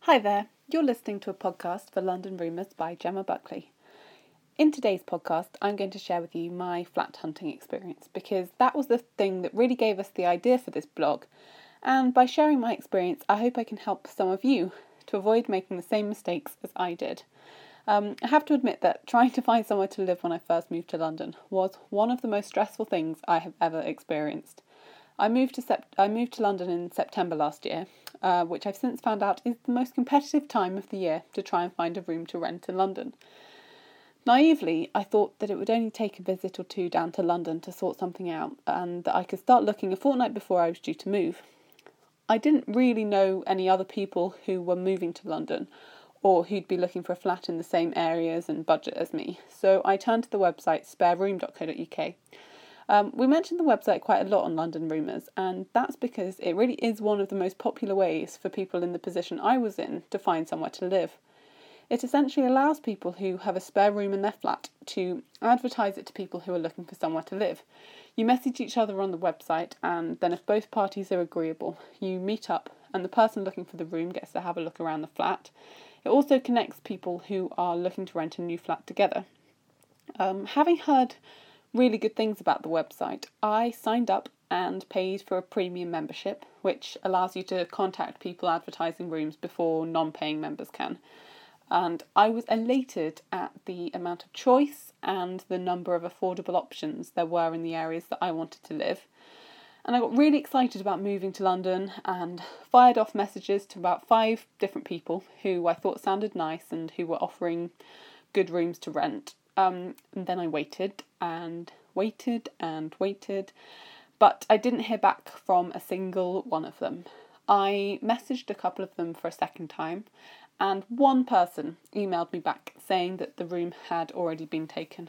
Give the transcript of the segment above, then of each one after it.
Hi there, you're listening to a podcast for London Rumours by Gemma Buckley. In today's podcast, I'm going to share with you my flat hunting experience because that was the thing that really gave us the idea for this blog. And by sharing my experience, I hope I can help some of you to avoid making the same mistakes as I did. I have to admit that trying to find somewhere to live when I first moved to London was one of the most stressful things I have ever experienced. I moved to London in September last year, which I've since found out is the most competitive time of the year to try and find a room to rent in London. Naively, I thought that it would only take a visit or two down to London to sort something out, and that I could start looking a fortnight before I was due to move. I didn't really know any other people who were moving to London, or who'd be looking for a flat in the same areas and budget as me, so I turned to the website spareroom.co.uk. We mentioned the website quite a lot on London Rumours, and that's because it really is one of the most popular ways for people in the position I was in to find somewhere to live. It essentially allows people who have a spare room in their flat to advertise it to people who are looking for somewhere to live. You message each other on the website, and then if both parties are agreeable, you meet up and the person looking for the room gets to have a look around the flat. It also connects people who are looking to rent a new flat together. Having heard really good things about the website, I signed up and paid for a premium membership, which allows you to contact people advertising rooms before non-paying members can. And I was elated at the amount of choice and the number of affordable options there were in the areas that I wanted to live. And I got really excited about moving to London and fired off messages to about 5 different people who I thought sounded nice and who were offering good rooms to rent. And then I waited, but I didn't hear back from a single one of them. I messaged a couple of them for a second time, and one person emailed me back saying that the room had already been taken.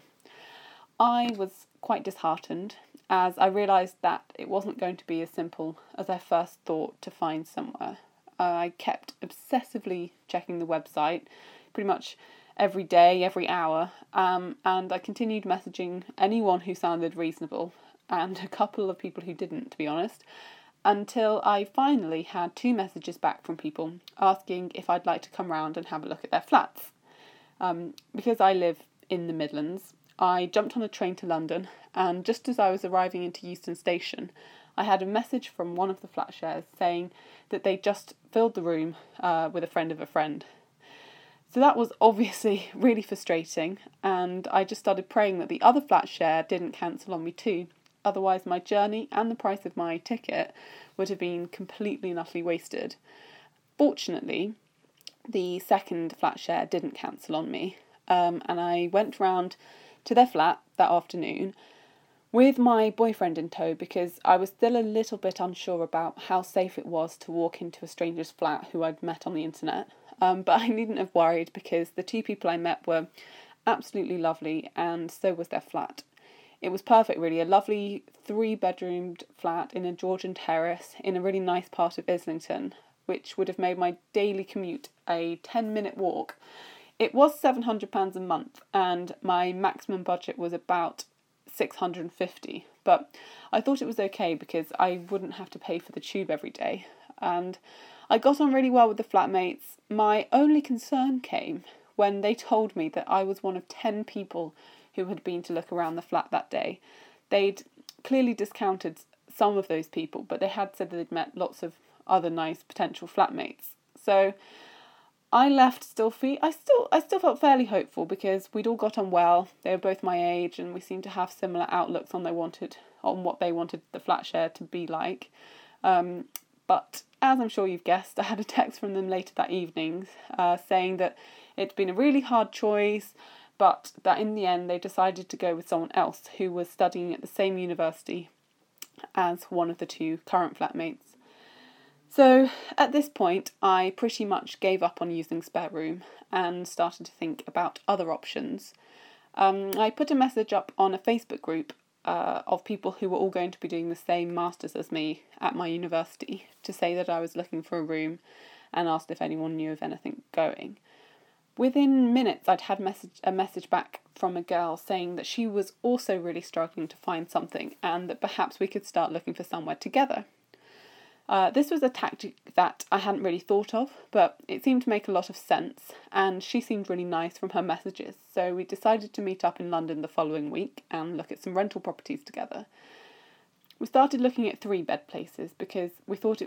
I was quite disheartened, as I realised that it wasn't going to be as simple as I first thought to find somewhere. I kept obsessively checking the website, pretty much every day, every hour, and I continued messaging anyone who sounded reasonable, and a couple of people who didn't, to be honest, until I finally had 2 messages back from people asking if I'd like to come round and have a look at their flats. Because I live in the Midlands, I jumped on a train to London, and just as I was arriving into Euston Station, I had a message from one of the flat shares saying that they just filled the room with a friend of a friend. So that was obviously really frustrating, and I just started praying that the other flat share didn't cancel on me too. Otherwise my journey and the price of my ticket would have been completely and utterly wasted. Fortunately, the second flat share didn't cancel on me, and I went round to their flat that afternoon with my boyfriend in tow because I was still a little bit unsure about how safe it was to walk into a stranger's flat who I'd met on the internet. But I needn't have worried because the 2 people I met were absolutely lovely, and so was their flat. It was perfect, really, a lovely 3-bedroomed flat in a Georgian terrace in a really nice part of Islington, which would have made my daily commute a 10-minute walk. It was £700 a month, and my maximum budget was about £650, but I thought it was okay because I wouldn't have to pay for the tube every day, and I got on really well with the flatmates. My only concern came when they told me that I was one of 10 people who had been to look around the flat that day. They'd clearly discounted some of those people, but they had said that they'd met lots of other nice potential flatmates. So I left I still felt fairly hopeful because we'd all got on well. They were both my age, and we seemed to have similar outlooks on what they wanted the flat share to be like. But as I'm sure you've guessed, I had a text from them later that evening saying that it'd been a really hard choice, but that in the end they decided to go with someone else who was studying at the same university as one of the 2 current flatmates. So at this point, I pretty much gave up on using Spare Room and started to think about other options. I put a message up on a Facebook group of people who were all going to be doing the same masters as me at my university to say that I was looking for a room and asked if anyone knew of anything going. Within minutes, I'd had a message back from a girl saying that she was also really struggling to find something and that perhaps we could start looking for somewhere together. This was a tactic that I hadn't really thought of, but it seemed to make a lot of sense, and she seemed really nice from her messages, so we decided to meet up in London the following week and look at some rental properties together. We started looking at 3-bed places because we thought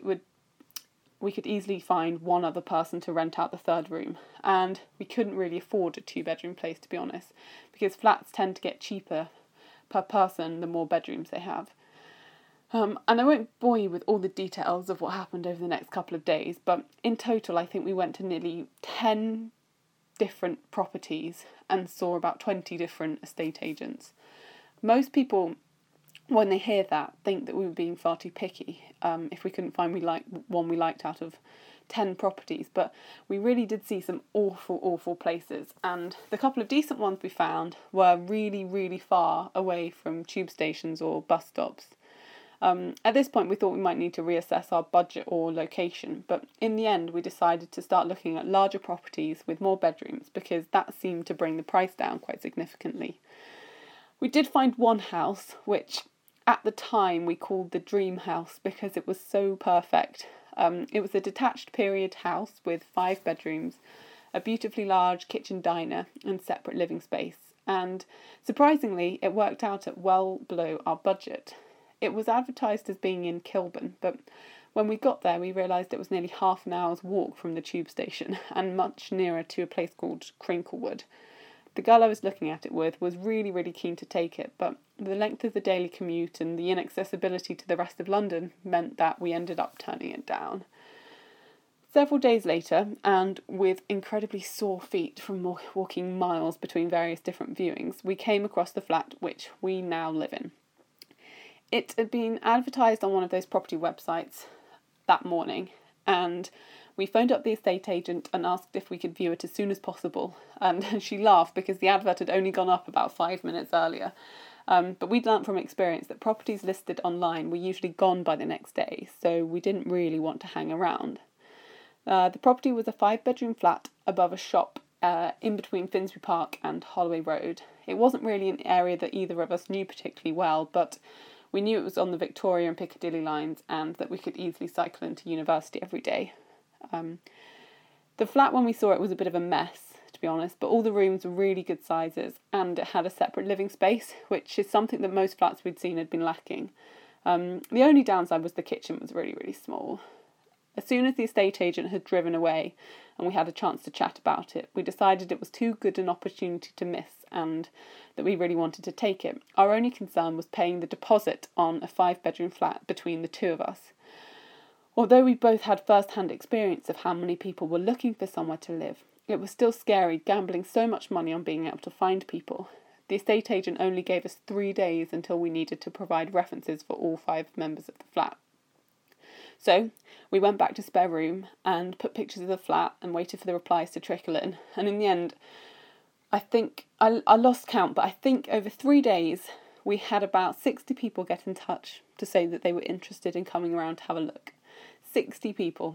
we could easily find one other person to rent out the third room, and we couldn't really afford a 2-bedroom place, to be honest, because flats tend to get cheaper per person the more bedrooms they have. And I won't bore you with all the details of what happened over the next couple of days, but in total I think we went to nearly 10 different properties and saw about 20 different estate agents. Most people, when they hear that, think that we were being far too picky if we couldn't find one we liked out of 10 properties, but we really did see some awful places, and the couple of decent ones we found were really, really far away from tube stations or bus stops. At this point we thought we might need to reassess our budget or location, but in the end we decided to start looking at larger properties with more bedrooms because that seemed to bring the price down quite significantly. We did find one house which at the time we called the dream house because it was so perfect. It was a detached period house with 5 bedrooms, a beautifully large kitchen diner and separate living space, and surprisingly it worked out at well below our budget. It was advertised as being in Kilburn, but when we got there we realised it was nearly half an hour's walk from the tube station and much nearer to a place called Crinklewood. The girl I was looking at it with was really, really keen to take it, but the length of the daily commute and the inaccessibility to the rest of London meant that we ended up turning it down. Several days later, and with incredibly sore feet from walking miles between various different viewings, we came across the flat which we now live in. It had been advertised on one of those property websites that morning, and we phoned up the estate agent and asked if we could view it as soon as possible, and she laughed because the advert had only gone up about 5 minutes earlier. But we'd learnt from experience that properties listed online were usually gone by the next day, so we didn't really want to hang around. The property was a 5-bedroom flat above a shop in between Finsbury Park and Holloway Road. It wasn't really an area that either of us knew particularly well, but we knew it was on the Victoria and Piccadilly lines and that we could easily cycle into university every day. The flat, when we saw it, was a bit of a mess, to be honest, but all the rooms were really good sizes and it had a separate living space, which is something that most flats we'd seen had been lacking. The only downside was the kitchen was really, really small. As soon as the estate agent had driven away and we had a chance to chat about it, we decided it was too good an opportunity to miss and that we really wanted to take it. Our only concern was paying the deposit on a 5-bedroom flat between the two of us. Although we both had first-hand experience of how many people were looking for somewhere to live, it was still scary gambling so much money on being able to find people. The estate agent only gave us 3 days until we needed to provide references for all 5 members of the flat. So we went back to spare room and put pictures of the flat and waited for the replies to trickle in. And in the end, I think, I lost count, but I think over 3 days we had about 60 people get in touch to say that they were interested in coming around to have a look. 60 people.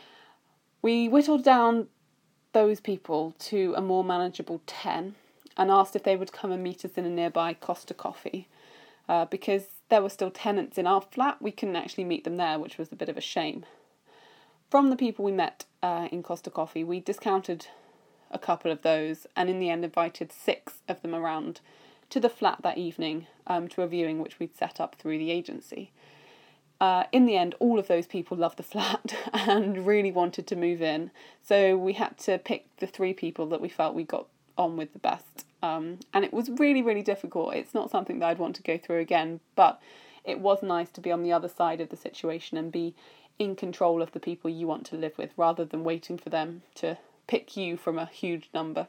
We whittled down those people to a more manageable 10 and asked if they would come and meet us in a nearby Costa Coffee. Because there were still tenants in our flat, we couldn't actually meet them there, which was a bit of a shame. From the people we met in Costa Coffee, we discounted a couple of those and in the end invited 6 of them around to the flat that evening to a viewing which we'd set up through the agency. In the end, all of those people loved the flat and really wanted to move in, so we had to pick the 3 people that we felt we got on with the best. And it was really, really difficult. It's not something that I'd want to go through again, but it was nice to be on the other side of the situation and be in control of the people you want to live with rather than waiting for them to pick you from a huge number.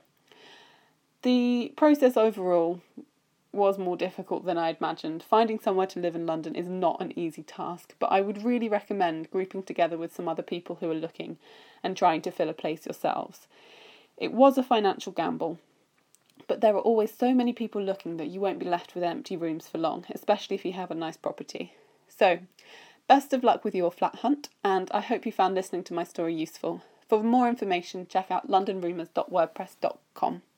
The process overall was more difficult than I imagined. Finding somewhere to live in London is not an easy task, but I would really recommend grouping together with some other people who are looking and trying to fill a place yourselves. It was a financial gamble, but there are always so many people looking that you won't be left with empty rooms for long, especially if you have a nice property. So, best of luck with your flat hunt, and I hope you found listening to my story useful. For more information, check out londonrumours.wordpress.com.